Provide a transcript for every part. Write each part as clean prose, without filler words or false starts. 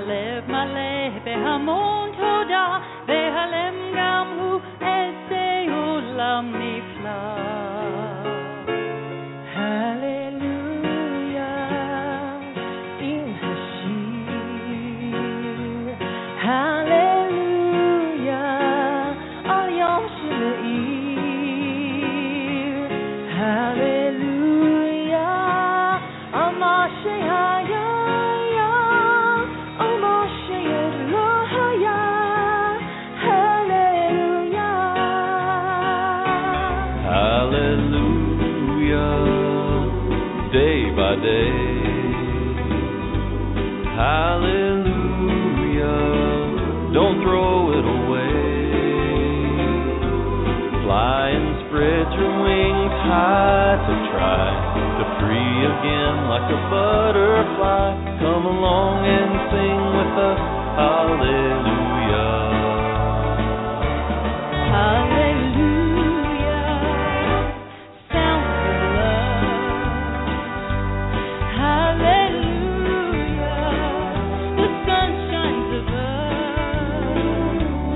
הלב מלא בהמון תודה, והלב גם הוא איזה עולם נפלא. הללויה עם השיר, הללויה על יום שמאיר, הללויה על מה שהיה, על מה שעוד לא היה, הללויה. Hallelujah, day by day. Hallelujah, don't throw it away. Fly and spread your wings high to try to free again like a butterfly. Come along and sing with us, hallelujah. Hallelujah, sound of love. Hallelujah, the sun shines above.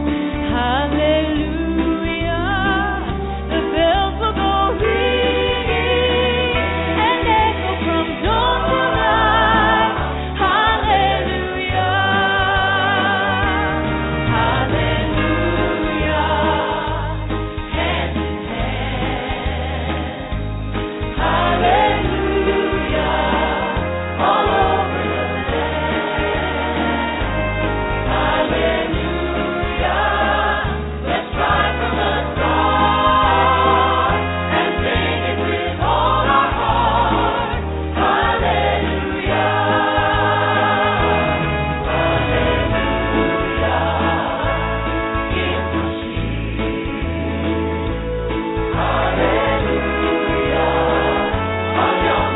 Hallelujah, the bells will go ringing and echo from dawn to night. Hallelujah, hallelujah, hand in hand. Hallelujah, all over the land. Hallelujah, let's rise from the start and sing it with all our heart. Hallelujah, hallelujah, in the sheep. Hallelujah, on Yom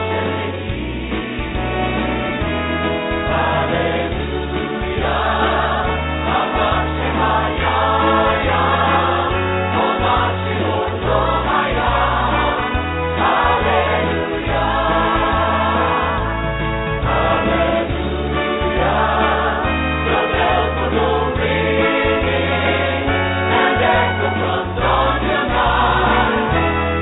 Hallelujah, on Mashiach Hayaya, on Mashiach Lohaya. Hallelujah, hallelujah, the bells will go ringing and echo from dawn till night.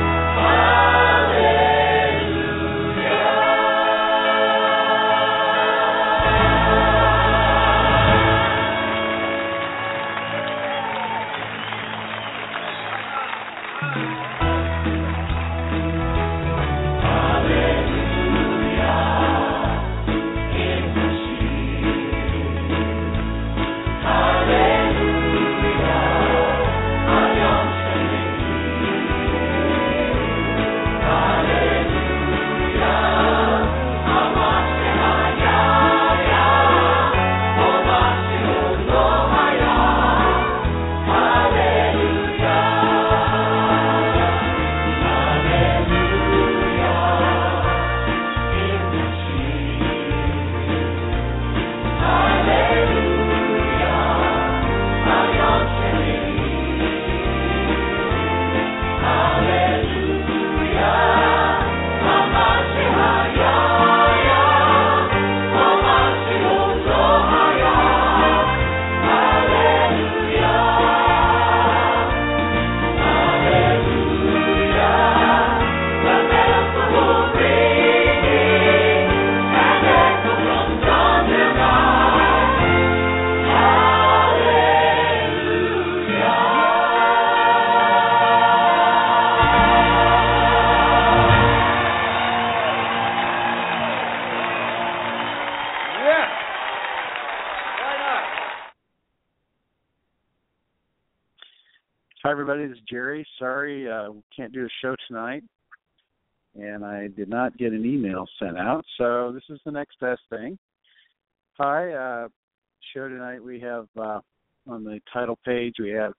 Hi, everybody. This is Jerry. Sorry, we can't do a show tonight, and I did not get an email sent out, so this is the next best thing. Hi, show tonight we have on the title page we have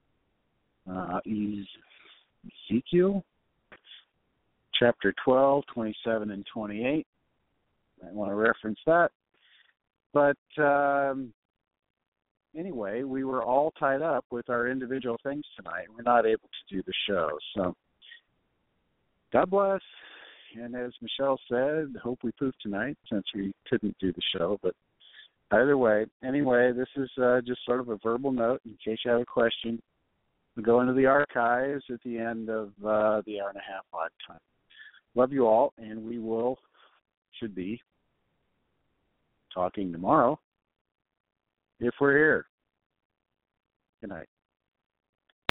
Ezekiel, chapter 12, 27, and 28. I want to reference that. But anyway, we were all tied up with our individual things tonight. We're not able to do the show. So God bless. And as Michelle said, hope we poof tonight since we couldn't do the show. But Either way, anyway, this is just sort of a verbal note in case you have a question. We go into the archives at the end of the hour and a half live time. Love you all, and we should be talking tomorrow if we're here. Good night.